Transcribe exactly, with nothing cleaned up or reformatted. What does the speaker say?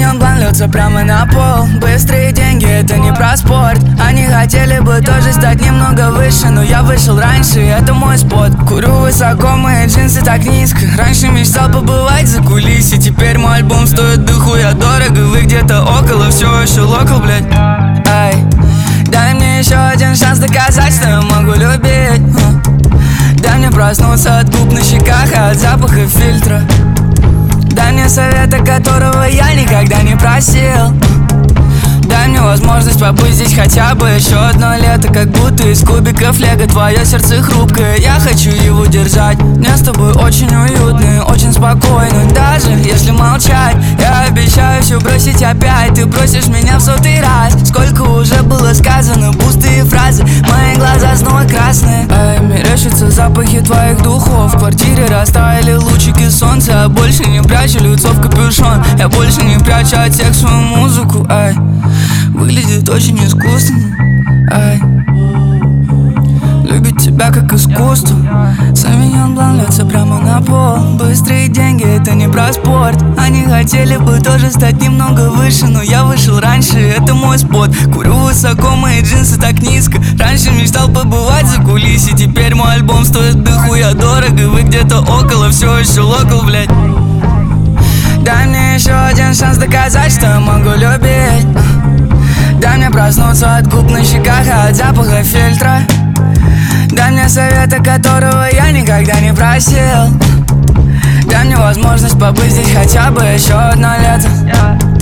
Совиньон Блан льется прямо на пол. Быстрые деньги, это не про спорт. Они хотели бы тоже стать немного выше, но я вышел раньше, это мой спот. Курю высоко, мои джинсы так низко. Раньше мечтал побывать за кулиси. Теперь мой альбом стоит дохуя дорого. Вы где-то около, все еще локал, блядь. Ай, дай мне еще один шанс доказать, что я могу любить. Дай мне проснуться от губ на щеках и от запаха фильтра. Дай мне совета, которого я никогда не просил. Дай мне возможность побыть здесь хотя бы еще одно лето. Как будто из кубиков лего. Твое сердце хрупкое, я хочу его держать. Мне с тобой очень уютно, очень спокойно. Даже если молчать, я обещаю все бросить опять. Ты бросишь меня в сотый раз. Сколько уже было сказано, пустые фразы. Мои глаза снова красные. Ай, мерещатся запахи твоих духов. В квартире растаяли лучики солнца. Я больше не прячу лицо в капюшон. Я больше не прячу от всех свою музыку. Ай, выглядит очень искусственно. Ай, любит тебя как искусство. Совиньон Блан льется прямо на пол. Быстрые деньги, это не про спорт. Они хотели бы тоже стать немного выше, но я вышел раньше, это мой спот. Курю высоко, мои джинсы так низко. Раньше мечтал побывать за кулиси. Теперь мой альбом стоит дохуя дорого. Вы где-то около, все еще локал, блядь. Дай мне еще один шанс доказать, что я могу любить. Дай мне проснуться от губ на щеках и от запаха фильтра. Дай мне совета, которого я никогда не просил. Дай мне возможность побыть здесь хотя бы еще одно лето.